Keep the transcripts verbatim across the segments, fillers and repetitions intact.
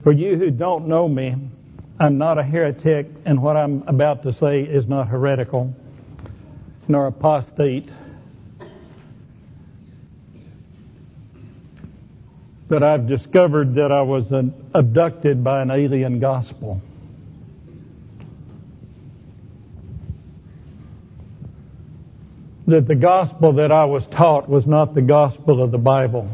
For you who don't know me, I'm not a heretic, and what I'm about to say is not heretical, nor apostate. But I've discovered that I was an, abducted by an alien gospel. That the gospel that I was taught was not the gospel of the Bible.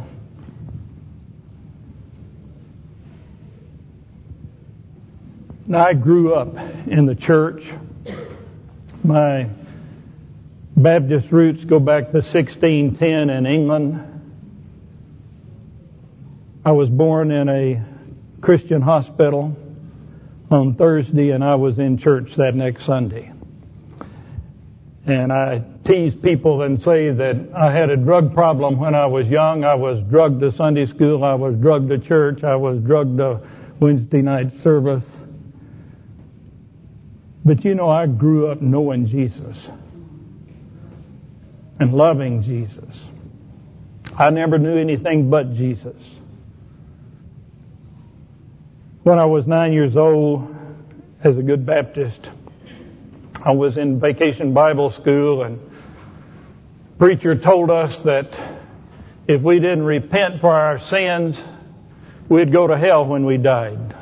Now, I grew up in the church. My Baptist roots go back to sixteen ten in England. I was born in a Christian hospital on Thursday, and I was in church that next Sunday. And I tease people and say that I had a drug problem when I was young. I was drugged to Sunday school. I was drugged to church. I was drugged to Wednesday night service. But you know, I grew up knowing Jesus and loving Jesus. I never knew anything but Jesus. When I was nine years old, as a good Baptist, I was in vacation Bible school, and the preacher told us that if we didn't repent for our sins, we'd go to hell when we died.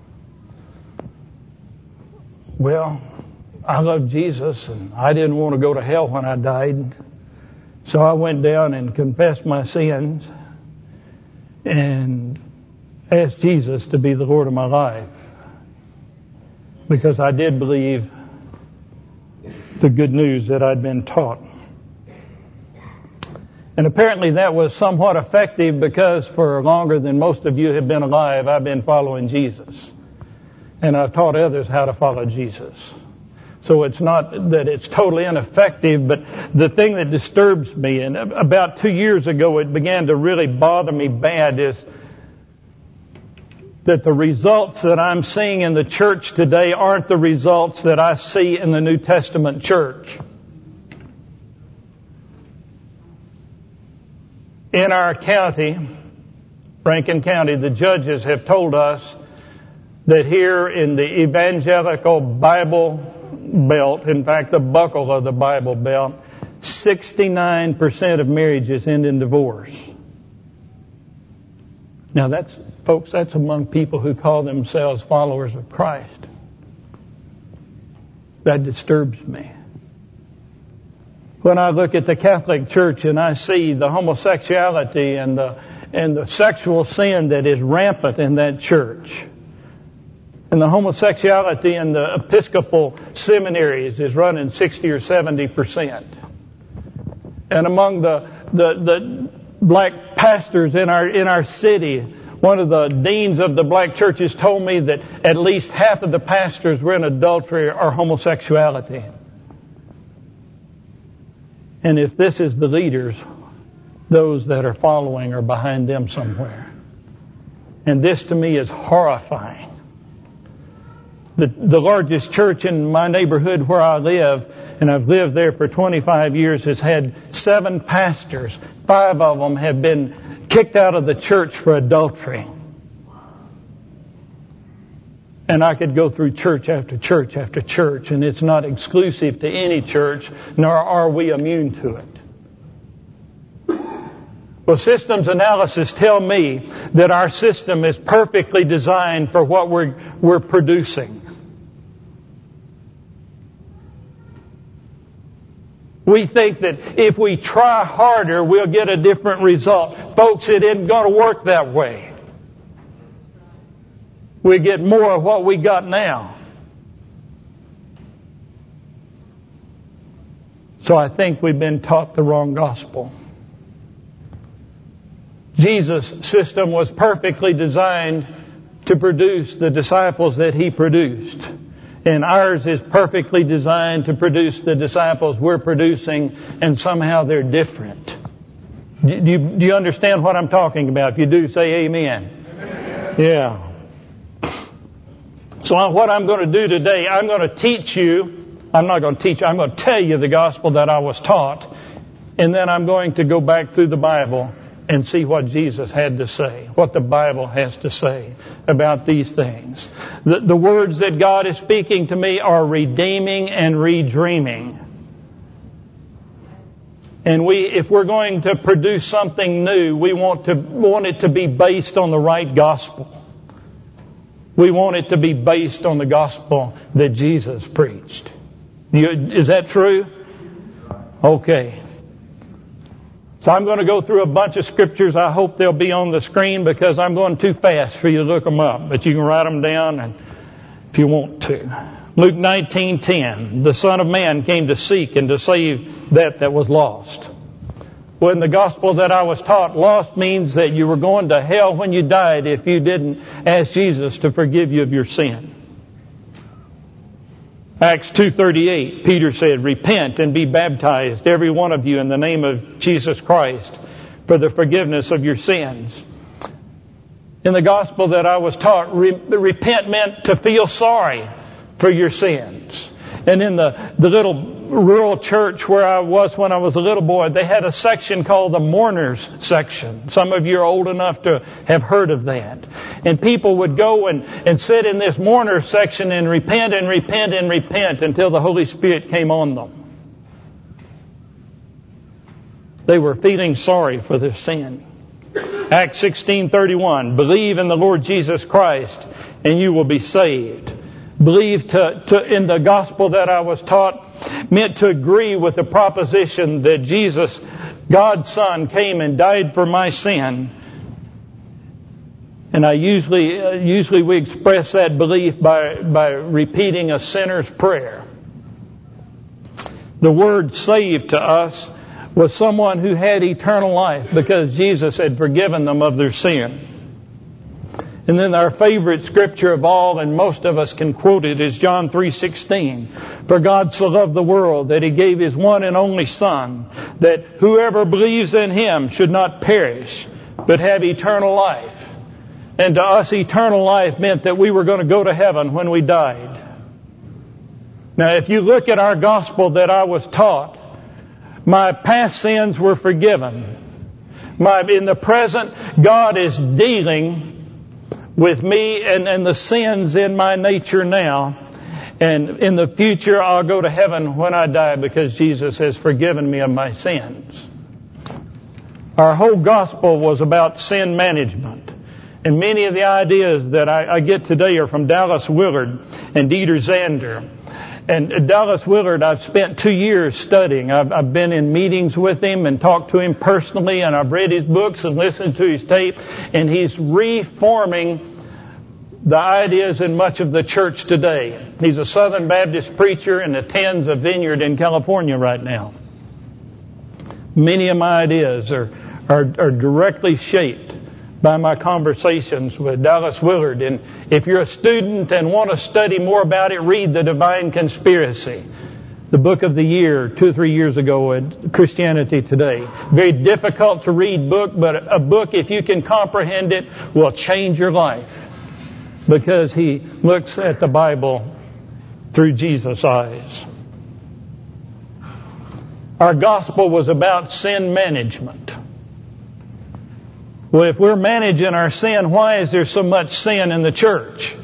Well, I loved Jesus, and I didn't want to go to hell when I died. So I went down and confessed my sins and asked Jesus to be the Lord of my life, because I did believe the good news that I'd been taught. And apparently that was somewhat effective, because for longer than most of you have been alive, I've been following Jesus. And I've taught others how to follow Jesus. So it's not that it's totally ineffective, but the thing that disturbs me, and about two years ago it began to really bother me bad, is that the results that I'm seeing in the church today aren't the results that I see in the New Testament church. In our county, Rankin County, the judges have told us that here in the evangelical Bible Belt, in fact the buckle of the Bible Belt, sixty-nine percent of marriages end in divorce. Now that's, folks, that's among people who call themselves followers of Christ. That disturbs me. When I look at the Catholic Church and I see the homosexuality and the, and the sexual sin that is rampant in that church, and the homosexuality in the Episcopal seminaries is running sixty or seventy percent. And among the, the, the black pastors in our, in our city, one of the deans of the black churches told me that at least half of the pastors were in adultery or homosexuality. And if this is the leaders, those that are following are behind them somewhere. And this to me is horrifying. The, the largest church in my neighborhood where I live, and I've lived there for twenty-five years, has had seven pastors. Five of them have been kicked out of the church for adultery. And I could go through church after church after church, and it's not exclusive to any church, nor are we immune to it. Well, systems analysis tell me that our system is perfectly designed for what we're, we're producing. We think that if we try harder, we'll get a different result. Folks, it isn't going to work that way. We get more of what we got now. So I think we've been taught the wrong gospel. Jesus' system was perfectly designed to produce the disciples that He produced. And ours is perfectly designed to produce the disciples we're producing, and somehow they're different. Do you, do you understand what I'm talking about? If you do, say amen. Amen. Yeah. So what I'm going to do today, I'm going to teach you, I'm not going to teach you, I'm going to tell you the gospel that I was taught, and then I'm going to go back through the Bible and see what Jesus had to say, what the Bible has to say about these things. The, the words that God is speaking to me are redeeming and redreaming. And we, if we're going to produce something new, we want to want it to be based on the right gospel. We want it to be based on the gospel that Jesus preached. You, is that true? Okay. So I'm going to go through a bunch of scriptures. I hope they'll be on the screen because I'm going too fast for you to look them up. But you can write them down and if you want to. Luke nineteen ten. The Son of Man came to seek and to save that that was lost. Well, in the gospel that I was taught, lost means that you were going to hell when you died if you didn't ask Jesus to forgive you of your sin. Acts two thirty-eight, Peter said, repent and be baptized, every one of you, in the name of Jesus Christ, for the forgiveness of your sins. In the gospel that I was taught, re- repent meant to feel sorry for your sins. And in the, the little rural church where I was when I was a little boy, they had a section called the mourners section. Some of you are old enough to have heard of that. And people would go and, and sit in this mourners section and repent and repent and repent until the Holy Spirit came on them. They were feeling sorry for their sin. Acts sixteen thirty-one, believe in the Lord Jesus Christ and you will be saved. Believe to, to in the gospel that I was taught meant to agree with the proposition that Jesus, God's Son, came and died for my sin. And I usually, uh, usually we express that belief by, by repeating a sinner's prayer. The word saved to us was someone who had eternal life because Jesus had forgiven them of their sin. And then our favorite scripture of all, and most of us can quote it, is John three sixteen. For God so loved the world that He gave His one and only Son, that whoever believes in Him should not perish, but have eternal life. And to us, eternal life meant that we were going to go to heaven when we died. Now, if you look at our gospel that I was taught, my past sins were forgiven. My, in the present, God is dealing with me and, and the sins in my nature now. And in the future, I'll go to heaven when I die because Jesus has forgiven me of my sins. Our whole gospel was about sin management. And many of the ideas that I, I get today are from Dallas Willard and Dieter Zander. And Dallas Willard, I've spent two years studying. I've, I've been in meetings with him and talked to him personally, and I've read his books and listened to his tape, and he's reforming the ideas in much of the church today. He's a Southern Baptist preacher and attends a vineyard in California right now. Many of my ideas are, are, are directly shaped by my conversations with Dallas Willard. And if you're a student and want to study more about it, read The Divine Conspiracy, the book of the year two or three years ago at Christianity Today. Very difficult to read book, but a book, if you can comprehend it, will change your life because he looks at the Bible through Jesus' eyes. Our gospel was about sin management. Well, if we're managing our sin, why is there so much sin in the church?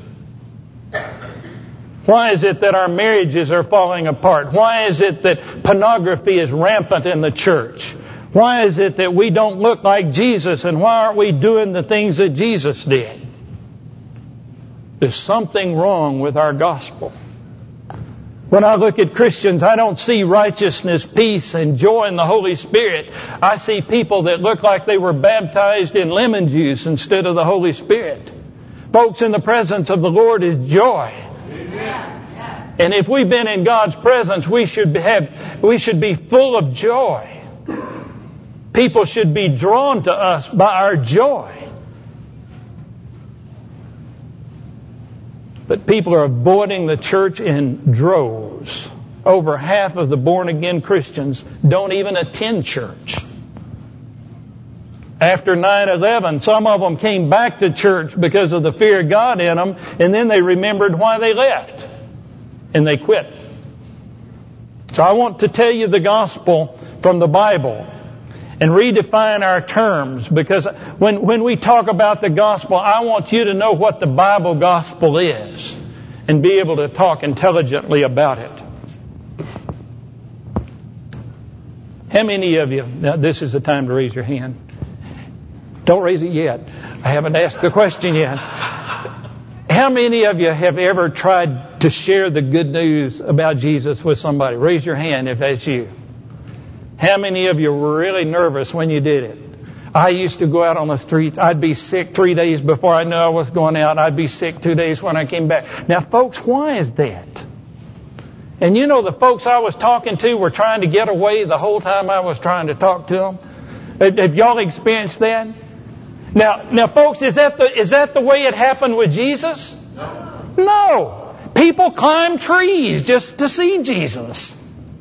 Why is it that our marriages are falling apart? Why is it that pornography is rampant in the church? Why is it that we don't look like Jesus, and why aren't we doing the things that Jesus did? There's something wrong with our gospel. When I look at Christians, I don't see righteousness, peace, and joy in the Holy Spirit. I see people that look like they were baptized in lemon juice instead of the Holy Spirit. Folks, in the presence of the Lord is joy. Amen. And if we've been in God's presence, we should have, we should be full of joy. People should be drawn to us by our joy. But people are avoiding the church in droves. Over half of the born-again Christians don't even attend church. After nine eleven, some of them came back to church because of the fear of God in them, and then they remembered why they left, and they quit. So I want to tell you the gospel from the Bible. and redefine our terms, because when, when we talk about the gospel, I want you to know what the Bible gospel is and be able to talk intelligently about it. How many of you, now this is the time to raise your hand. Don't raise it yet. I haven't asked the question yet. How many of you have ever tried to share the good news about Jesus with somebody? Raise your hand if that's you. How many of you were really nervous when you did it? I used to go out on the streets. I'd be sick three days before I knew I was going out. I'd be sick two days when I came back. Now, folks, why is that? And you know, the folks I was talking to were trying to get away the whole time I was trying to talk to them. Have y'all experienced that? Now, now, folks, is that the is that the way it happened with Jesus? No. No. People climbed trees just to see Jesus.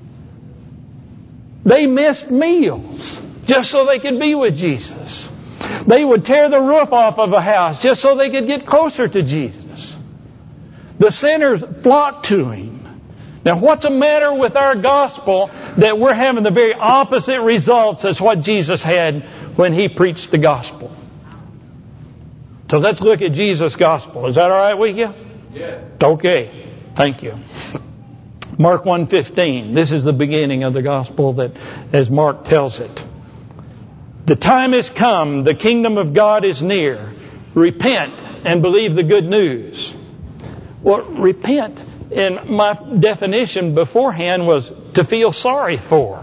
They missed meals just so they could be with Jesus. They would tear the roof off of a house just so they could get closer to Jesus. The sinners flocked to Him. Now, what's the matter with our gospel that we're having the very opposite results as what Jesus had when He preached the gospel? So let's look at Jesus' gospel. Is that all right with you? Yes. Okay. Thank you. Mark one fifteen. This is the beginning of the gospel that, as Mark tells it. The time has come. The kingdom of God is near. Repent and believe the good news. Well, repent, in my definition beforehand, was to feel sorry for.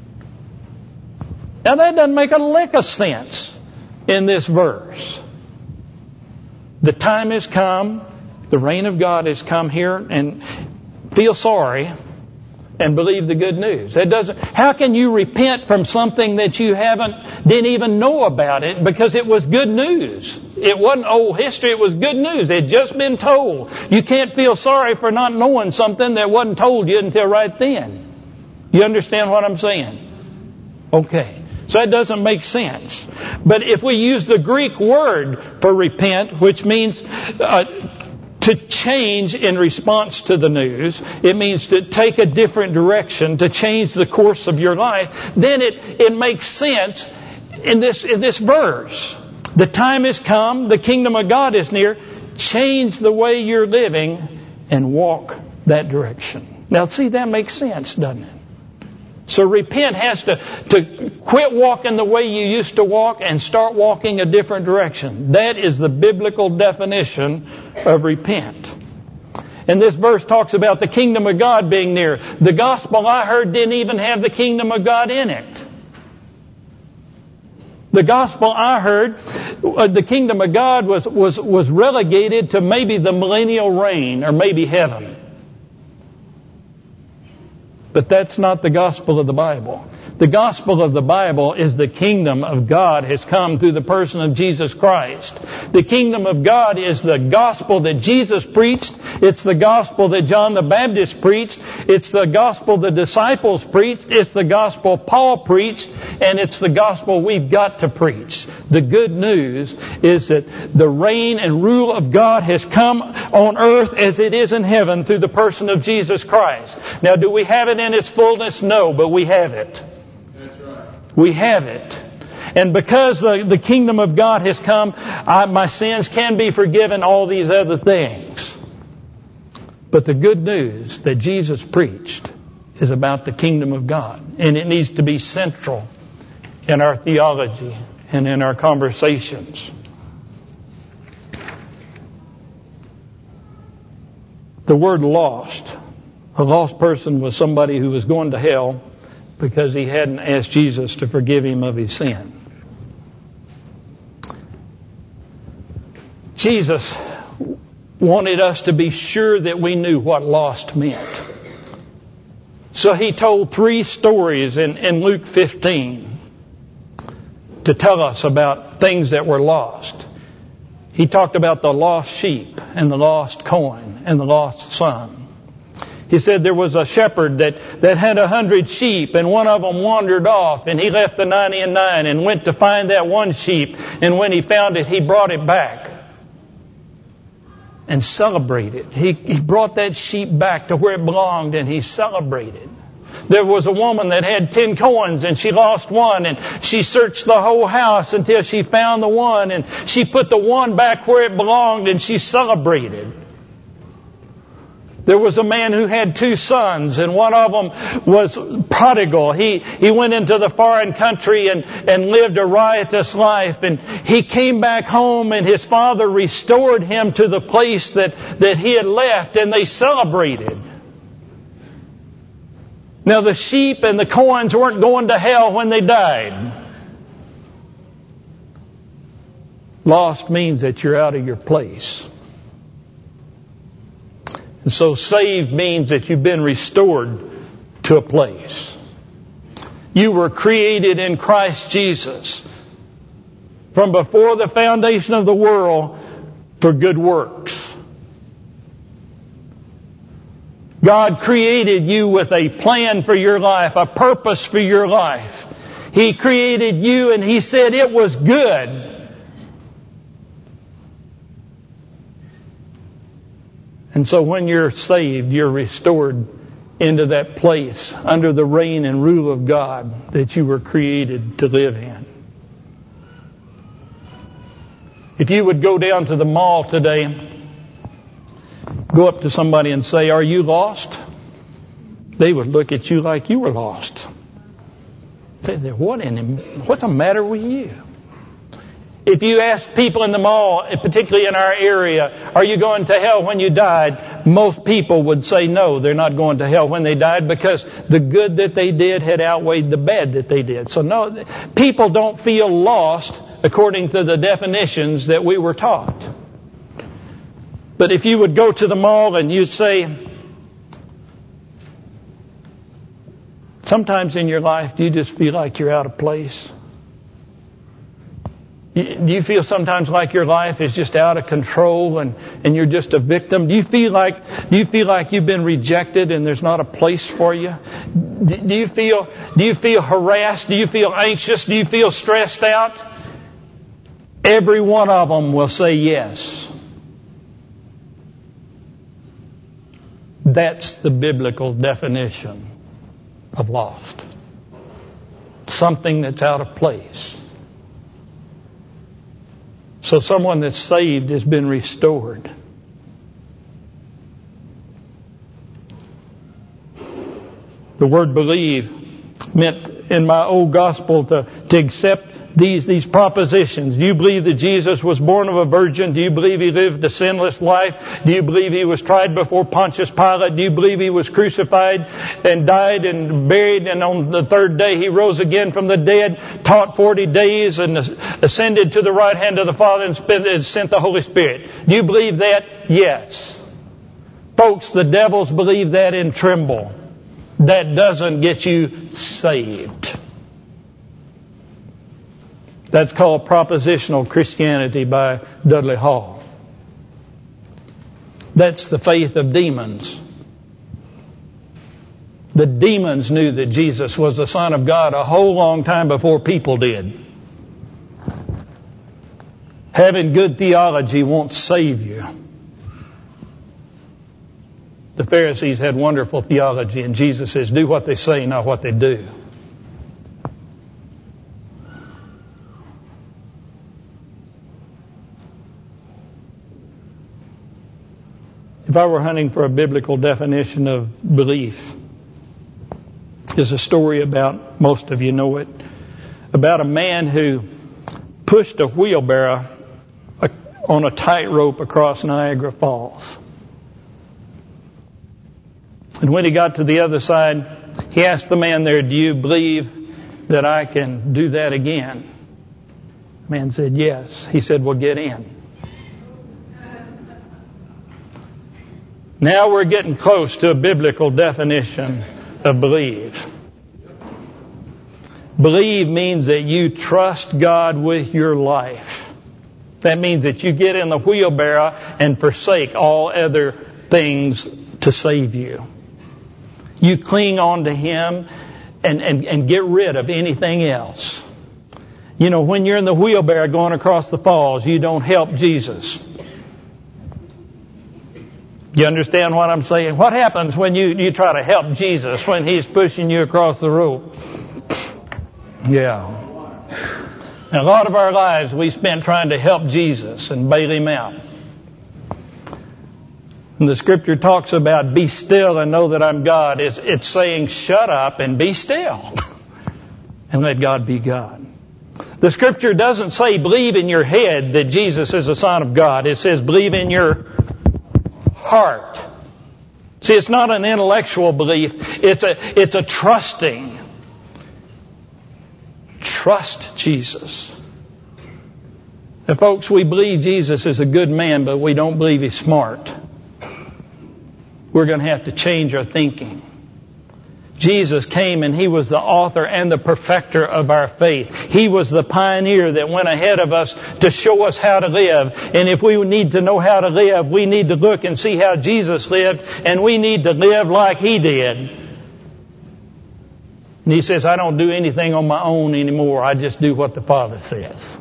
Now that doesn't make a lick of sense in this verse. The time has come. The reign of God has come here, and feel sorry and believe the good news. That doesn't. How can you repent from something that you haven't, didn't even know about it, because it was good news? It wasn't old history. It was good news. It had just been told. You can't feel sorry for not knowing something that wasn't told you until right then. You understand what I'm saying? Okay. So that doesn't make sense. But if we use the Greek word for repent, which means uh, to change in response to the news, it means to take a different direction, to change the course of your life, then it, it makes sense in this, in this verse. The time has come, the kingdom of God is near. Change the way you're living and walk that direction. Now, see, that makes sense, doesn't it? So repent has to, to quit walking the way you used to walk and start walking a different direction. That is the biblical definition of repent. And this verse talks about the kingdom of God being near. The gospel I heard didn't even have the kingdom of God in it. The gospel I heard, uh, the kingdom of God was, was, was relegated to maybe the millennial reign or maybe heaven. But that's not the gospel of the Bible. The gospel of the Bible is the kingdom of God has come through the person of Jesus Christ. The kingdom of God is the gospel that Jesus preached. It's the gospel that John the Baptist preached. It's the gospel the disciples preached. It's the gospel Paul preached. And it's the gospel we've got to preach. The good news is that the reign and rule of God has come on earth as it is in heaven through the person of Jesus Christ. Now, do we have it in its fullness? No, but we have it. We have it. And because the, the kingdom of God has come, I, my sins can be forgiven, all these other things. But the good news that Jesus preached is about the kingdom of God. And it needs to be central in our theology and in our conversations. The word lost. A lost person was somebody who was going to hell because he hadn't asked Jesus to forgive him of his sin. Jesus wanted us to be sure that we knew what lost meant. So He told three stories in, in Luke fifteen to tell us about things that were lost. He talked about the lost sheep and the lost coin and the lost son. He said there was a shepherd that, that had a hundred sheep, and one of them wandered off, and he left the ninety and nine and went to find that one sheep. And when he found it, he brought it back and celebrated. He, he brought that sheep back to where it belonged, and he celebrated. There was a woman that had ten coins and she lost one, and she searched the whole house until she found the one, and she put the one back where it belonged and she celebrated. There was a man who had two sons, and one of them was prodigal. He, he went into the foreign country and, and lived a riotous life, and he came back home and his father restored him to the place that, that he had left, and they celebrated. Now the sheep and the coins weren't going to hell when they died. Lost means that you're out of your place. And so saved means that you've been restored to a place. You were created in Christ Jesus from before the foundation of the world for good works. God created you with a plan for your life, a purpose for your life. He created you and He said it was good. And so when you're saved, you're restored into that place under the reign and rule of God that you were created to live in. If you would go down to the mall today, go up to somebody and say, "Are you lost?" They would look at you like you were lost. They say, "What in, what's the matter with you?" If you ask people in the mall, particularly in our area, "Are you going to hell when you died?" most people would say no, they're not going to hell when they died, because the good that they did had outweighed the bad that they did. So no, people don't feel lost according to the definitions that we were taught. But if you would go to the mall and you'd say, sometimes in your life, do you just feel like you're out of place? Do you feel sometimes like your life is just out of control and, and you're just a victim? Do you feel like do you feel like you've been rejected and there's not a place for you? Do you feel do you feel harassed? Do you feel anxious? Do you feel stressed out? Every one of them will say yes. That's the biblical definition of lost. Something that's out of place. So someone that's saved has been restored. The word believe meant in my old gospel to, to accept these, these propositions. Do you believe that Jesus was born of a virgin? Do you believe He lived a sinless life? Do you believe He was tried before Pontius Pilate? Do you believe He was crucified and died and buried, and on the third day He rose again from the dead, taught forty days and ascended to the right hand of the Father and sent the Holy Spirit? Do you believe that? Yes. Folks, the devils believe that and tremble. That doesn't get you saved. That's called propositional Christianity by Dudley Hall. That's the faith of demons. The demons knew that Jesus was the Son of God a whole long time before people did. Having good theology won't save you. The Pharisees had wonderful theology, and Jesus says, do what they say, not what they do. If I were hunting for a biblical definition of belief, there's a story about, most of you know it, about a man who pushed a wheelbarrow on a tightrope across Niagara Falls. And when he got to the other side, he asked the man there, do you believe that I can do that again? The man said, yes. He said, well, get in. Now we're getting close to a biblical definition of believe. Believe means that you trust God with your life. That means that you get in the wheelbarrow and forsake all other things to save you. You cling on to Him and, and, and get rid of anything else. You know, when you're in the wheelbarrow going across the falls, you don't help Jesus. You understand what I'm saying? What happens when you, you try to help Jesus when He's pushing you across the road? Yeah. A lot of our lives we spent trying to help Jesus and bail Him out. And the Scripture talks about be still and know that I'm God. It's, it's saying shut up and be still and let God be God. The Scripture doesn't say believe in your head that Jesus is the Son of God. It says believe in your heart. See, it's not an intellectual belief. It's a, it's a trusting. Trust Jesus. Now, folks, we believe Jesus is a good man, but we don't believe He's smart. We're going to have to change our thinking. Jesus came and He was the author and the perfecter of our faith. He was the pioneer that went ahead of us to show us how to live. And if we need to know how to live, we need to look and see how Jesus lived, and we need to live like He did. And He says, I don't do anything on my own anymore. I just do what the Father says.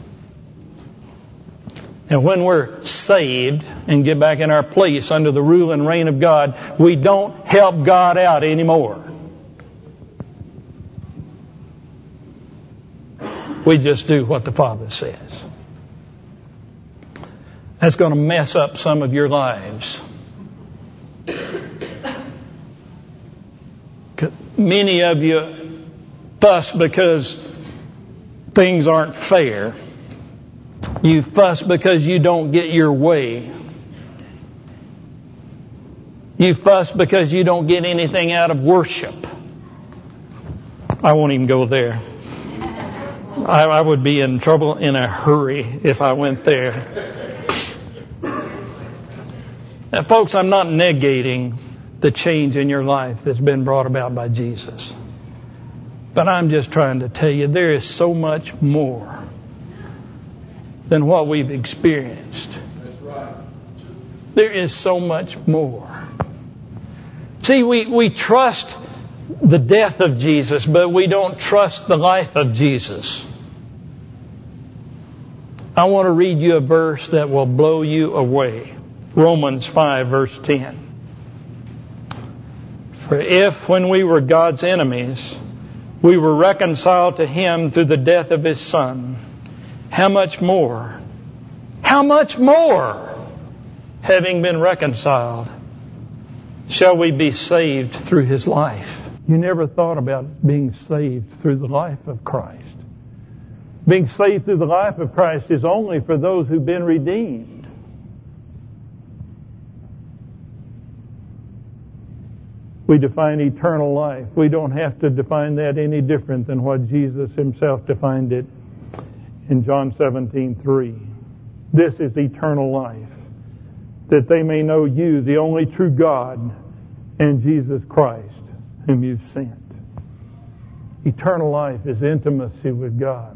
And when we're saved and get back in our place under the rule and reign of God, we don't help God out anymore. We just do what the Father says. That's going to mess up some of your lives. Many of you fuss because things aren't fair. You fuss because you don't get your way. You fuss because you don't get anything out of worship. I won't even go there. I, I would be in trouble in a hurry if I went there. Now, folks, I'm not negating the change in your life that's been brought about by Jesus. But I'm just trying to tell you there is so much more than what we've experienced. That's right. There is so much more. See, we, we trust the death of Jesus, but we don't trust the life of Jesus. I want to read you a verse that will blow you away. Romans five, verse ten. For if, when we were God's enemies, we were reconciled to Him through the death of His Son, how much more, how much more, having been reconciled, shall we be saved through His life? You never thought about being saved through the life of Christ. Being saved through the life of Christ is only for those who've been redeemed. We define eternal life. We don't have to define that any different than what Jesus Himself defined it in John seventeen three. This is eternal life, that they may know You, the only true God, and Jesus Christ, whom You've sent. Eternal life is intimacy with God.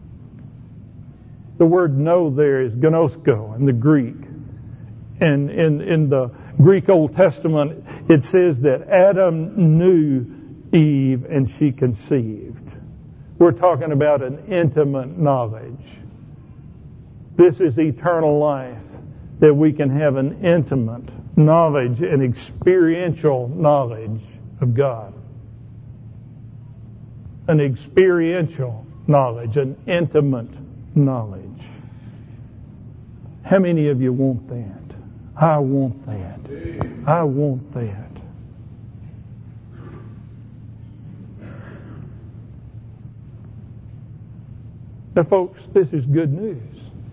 The word know there is gnosko in the Greek. And in, in the Greek Old Testament, it says that Adam knew Eve and she conceived. We're talking about an intimate knowledge. This is eternal life, that we can have an intimate knowledge, an experiential knowledge of God. An experiential knowledge, an intimate knowledge. How many of you want that? I want that. I want that. Now, folks, this is good news.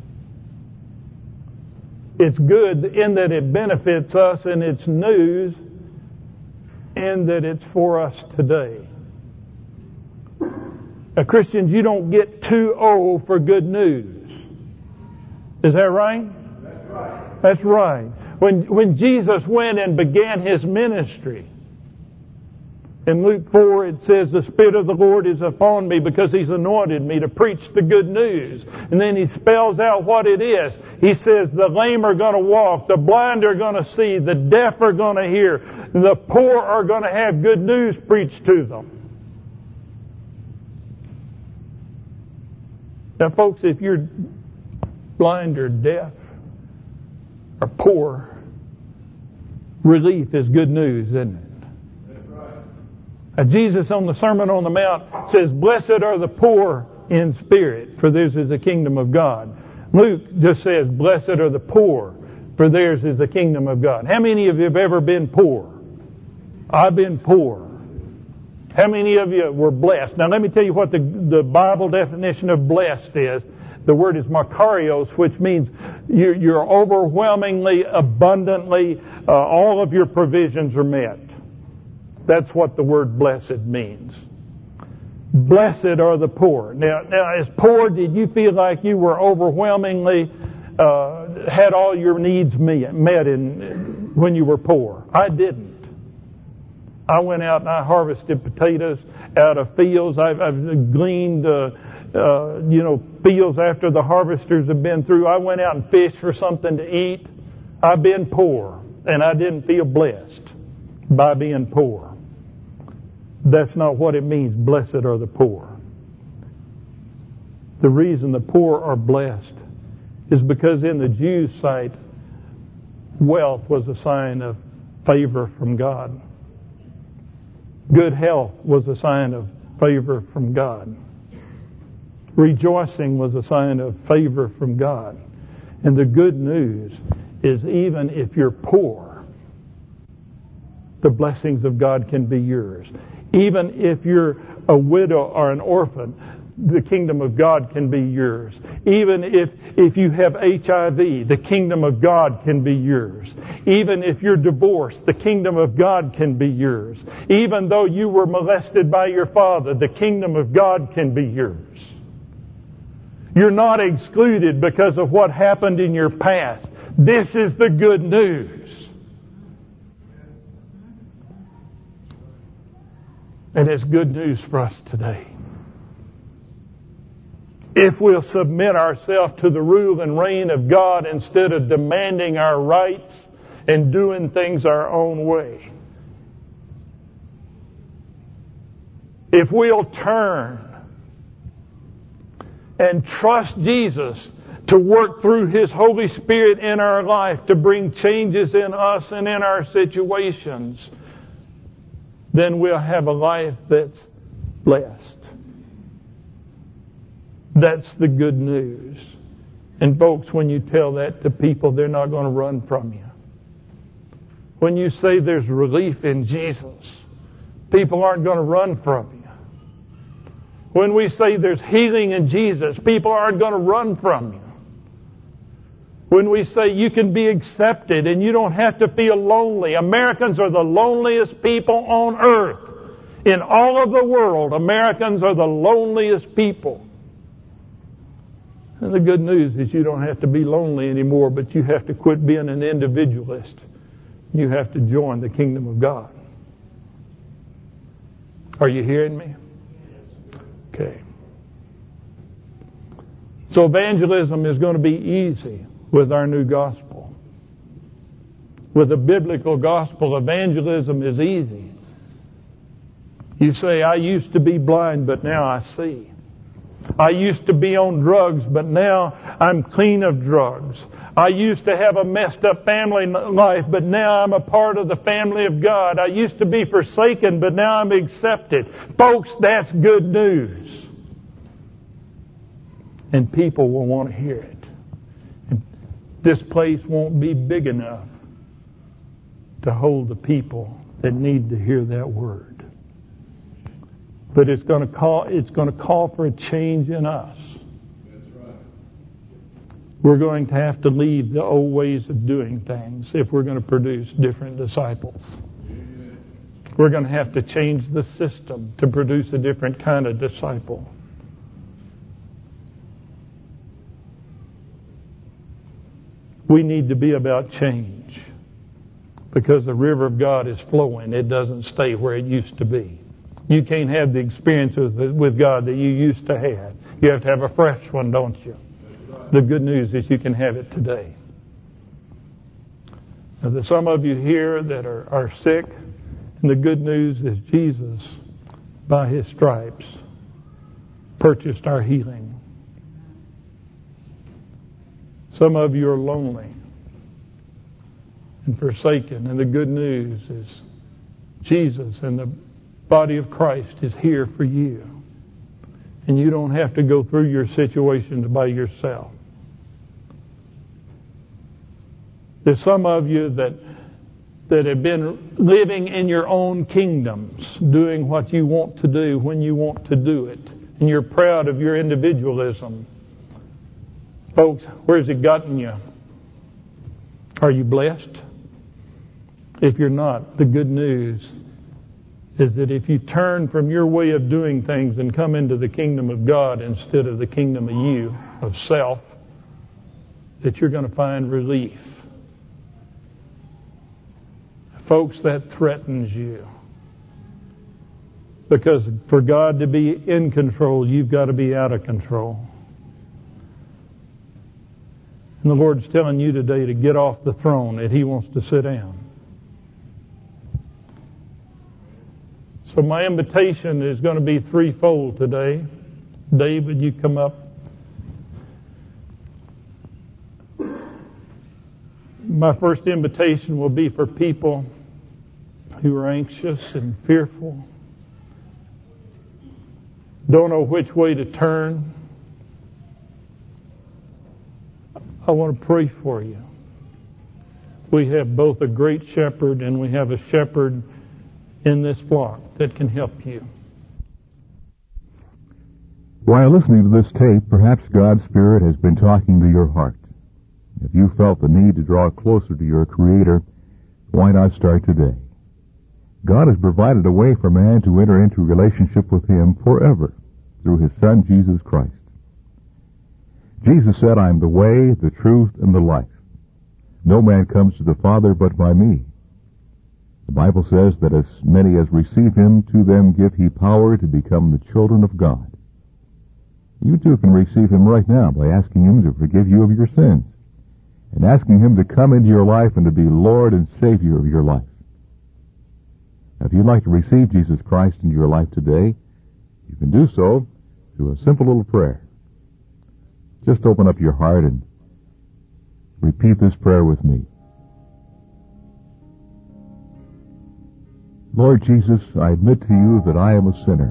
It's good in that it benefits us, and it's news in that it's for us today. Now, Christians, you don't get too old for good news. Is that right? That's right. That's right. When, when Jesus went and began His ministry, in Luke four it says, the Spirit of the Lord is upon me because He's anointed me to preach the good news. And then He spells out what it is. He says the lame are going to walk, the blind are going to see, the deaf are going to hear, the poor are going to have good news preached to them. Now, folks, if you're blind or deaf or poor, relief is good news, isn't it? That's right. Uh, Jesus on the Sermon on the Mount says, "Blessed are the poor in spirit, for theirs is the kingdom of God." Luke just says, "Blessed are the poor, for theirs is the kingdom of God." How many of you have ever been poor? I've been poor. How many of you were blessed? Now let me tell you what the, the Bible definition of blessed is. The word is makarios, which means you're, you're overwhelmingly, abundantly, uh, all of your provisions are met. That's what the word blessed means. Blessed are the poor. Now, now as poor, did you feel like you were overwhelmingly, uh, had all your needs met, met in, when you were poor? I didn't. I went out and I harvested potatoes out of fields. I've, I've gleaned, uh, uh, you know, fields after the harvesters have been through. I went out and fished for something to eat. I've been poor, and I didn't feel blessed by being poor. That's not what it means, blessed are the poor. The reason the poor are blessed is because in the Jews' sight, wealth was a sign of favor from God. Good health was a sign of favor from God. Rejoicing was a sign of favor from God. And the good news is even if you're poor, the blessings of God can be yours. Even if you're a widow or an orphan, the kingdom of God can be yours. Even if, if you have H I V, the kingdom of God can be yours. Even if you're divorced, the kingdom of God can be yours. Even though you were molested by your father, the kingdom of God can be yours. You're not excluded because of what happened in your past. This is the good news. And it's good news for us today. If we'll submit ourselves to the rule and reign of God instead of demanding our rights and doing things our own way. If we'll turn and trust Jesus to work through His Holy Spirit in our life to bring changes in us and in our situations, then we'll have a life that's blessed. That's the good news. And folks, when you tell that to people, they're not going to run from you. When you say there's relief in Jesus, people aren't going to run from you. When we say there's healing in Jesus, people aren't going to run from you. When we say you can be accepted and you don't have to feel lonely. Americans are the loneliest people on earth. In all of the world, Americans are the loneliest people. And the good news is you don't have to be lonely anymore, but you have to quit being an individualist. You have to join the kingdom of God. Are you hearing me? Okay. So evangelism is going to be easy with our new gospel. With the biblical gospel, evangelism is easy. You say, I used to be blind, but now I see. I used to be on drugs, but now I'm clean of drugs. I used to have a messed up family life, but now I'm a part of the family of God. I used to be forsaken, but now I'm accepted. Folks, that's good news. And people will want to hear it. And this place won't be big enough to hold the people that need to hear that word. But it's going to call, it's going to call for a change in us. That's right. We're going to have to leave the old ways of doing things if we're going to produce different disciples. Amen. We're going to have to change the system to produce a different kind of disciple. We need to be about change because the river of God is flowing. It doesn't stay where it used to be. You can't have the experiences with God that you used to have. You have to have a fresh one, don't you? The good news is you can have it today. Now, there's some of you here that are, are sick, and the good news is Jesus, by His stripes, purchased our healing. Some of you are lonely, and forsaken. And the good news is Jesus and the body of Christ is here for you. And you don't have to go through your situations by yourself. There's some of you that that have been living in your own kingdoms, doing what you want to do when you want to do it. And you're proud of your individualism. Folks, where's it gotten you? Are you blessed? If you're not, the good news is that if you turn from your way of doing things and come into the kingdom of God instead of the kingdom of you, of self, that you're going to find relief. Folks, that threatens you. Because for God to be in control, you've got to be out of control. And the Lord's telling you today to get off the throne, that He wants to sit down. So my invitation is going to be threefold today. David, you come up. My first invitation will be for people who are anxious and fearful, don't know which way to turn. I want to pray for you. We have both a great shepherd and we have a shepherd in this flock that can help you. While listening to this tape, perhaps God's Spirit has been talking to your heart. If you felt the need to draw closer to your Creator, why not start today? God has provided a way for man to enter into a relationship with Him forever through His Son, Jesus Christ. Jesus said, I am the way, the truth, and the life. No man comes to the Father but by me. The Bible says that as many as receive Him, to them give He power to become the children of God. You too can receive Him right now by asking Him to forgive you of your sins and asking Him to come into your life and to be Lord and Savior of your life. Now, if you'd like to receive Jesus Christ into your life today, you can do so through a simple little prayer. Just open up your heart and repeat this prayer with me. Lord Jesus, I admit to you that I am a sinner.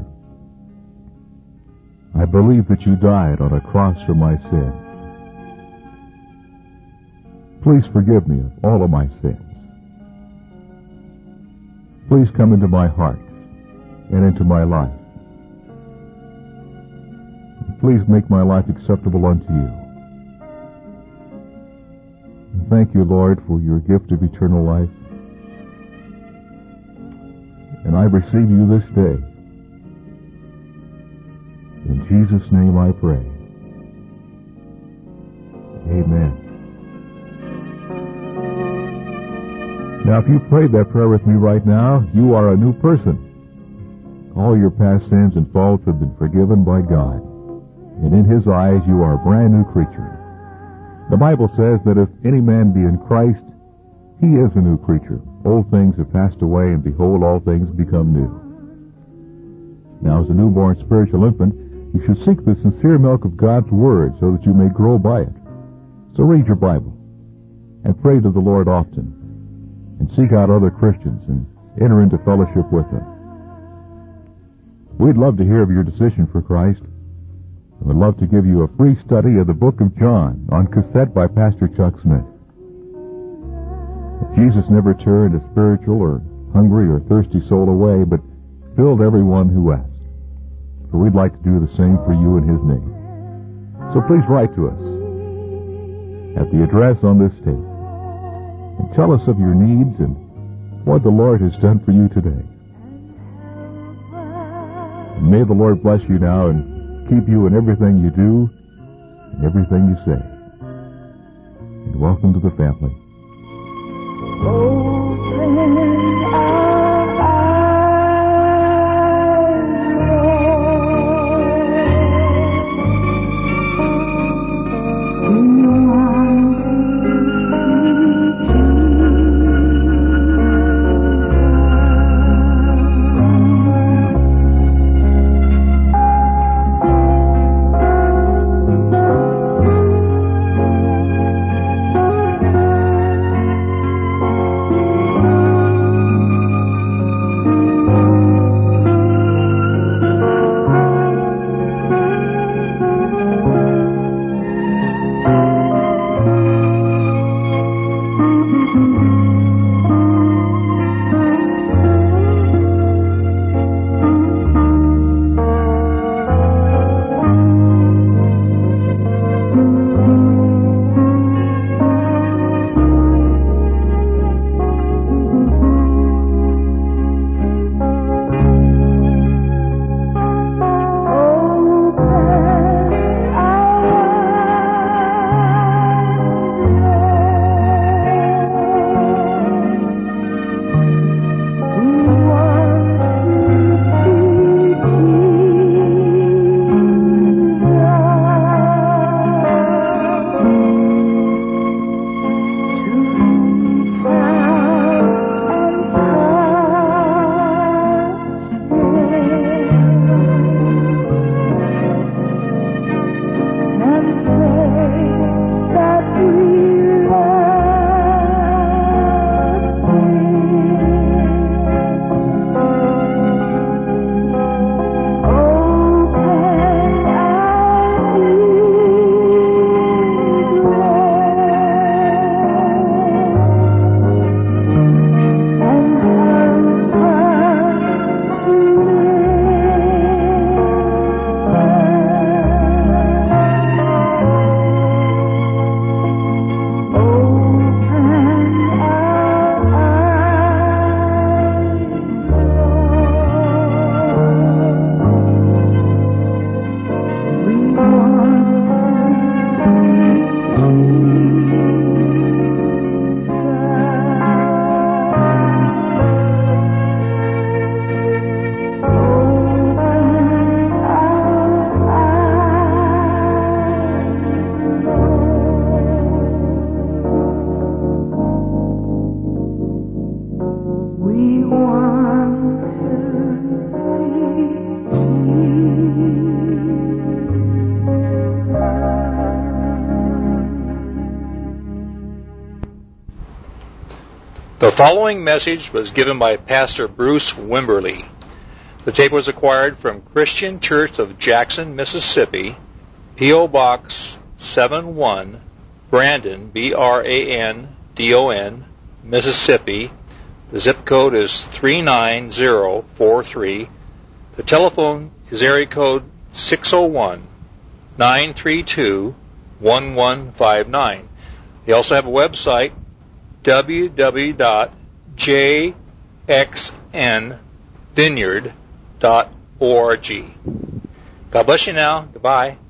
I believe that you died on a cross for my sins. Please forgive me of all of my sins. Please come into my heart and into my life. Please make my life acceptable unto you. And thank you, Lord, for your gift of eternal life. And I receive you this day. In Jesus' name I pray. Amen. Now, if you prayed that prayer with me right now, you are a new person. All your past sins and faults have been forgiven by God. And in His eyes, you are a brand new creature. The Bible says that if any man be in Christ, he is a new creature. Old things have passed away, and behold, all things become new. Now, as a newborn spiritual infant, you should seek the sincere milk of God's Word so that you may grow by it. So read your Bible and pray to the Lord often, and seek out other Christians and enter into fellowship with them. We'd love to hear of your decision for Christ. I would love to give you a free study of the book of John on cassette by Pastor Chuck Smith. Jesus never turned a spiritual or hungry or thirsty soul away, but filled everyone who asked. So we'd like to do the same for you in His name. So please write to us at the address on this tape and tell us of your needs and what the Lord has done for you today. And may the Lord bless you now and keep you in everything you do and everything you say. And welcome to the family. Open our eyes, Lord. We want to see Jesus. want to The following message was given by Pastor Bruce Wimberly. The tape was acquired from Christian Church of Jackson, Mississippi, P O. Box seven one, Brandon, B R A N D O N, Mississippi. The zip code is three nine zero four three. The telephone is area code six oh one, nine three two, one one five nine. They also have a website, w w w dot j x n vineyard dot org. God bless you now. Goodbye.